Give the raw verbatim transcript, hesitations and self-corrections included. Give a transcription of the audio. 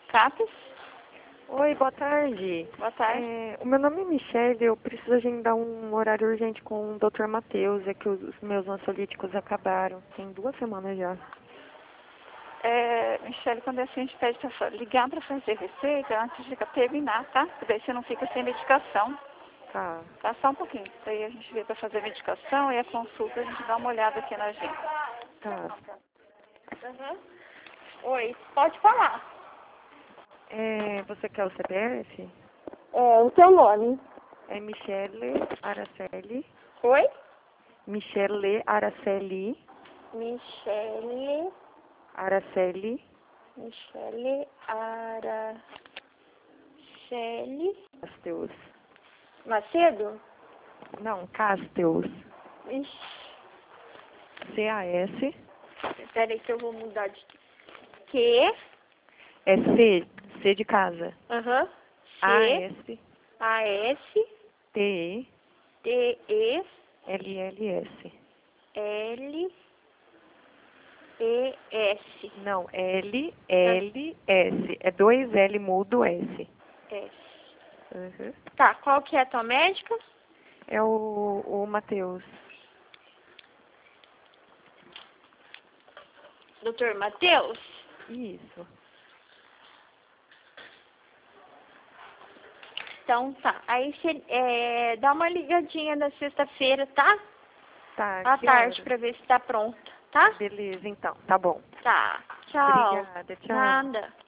Capes? Oi, boa tarde. Boa tarde. É, o meu nome é Michelle, eu preciso agendar um horário urgente com o doutor Matheus, é que os, os meus ansiolíticos acabaram, tem duas semanas já. É, Michele, quando é assim, a gente pede pra fa- ligar para fazer receita antes de terminar, tá? Porque daí você não fica sem medicação. Tá, Tá, só um pouquinho. Daí a gente vê para fazer a medicação e a consulta a gente dá uma olhada aqui na agenda. tá. Uhum. Oi, pode falar. É, você quer o C P F? É, o seu nome? É Michele Araceli. Oi? Michele Araceli. Michele, Araceli. Michele Araceli Casteus. Macedo? Não, Casteus. Ixi, C A S. peraí que eu vou mudar de... Q, É C. C de casa. aham, A C, S. A, S, T E. T, E, L L S. L, E, S, Não, L, ah, L, S. É dois L mudo S. S. Uhum. Tá, qual que é a tua médica? É o, o Matheus. Doutor Matheus? Isso. Então tá. Aí você é, dá uma ligadinha na sexta-feira, tá? Tá, À que tarde, hora? pra ver se tá pronta, tá? Beleza, então. Tá bom. Tá. Tchau. Obrigada, tchau. Nada.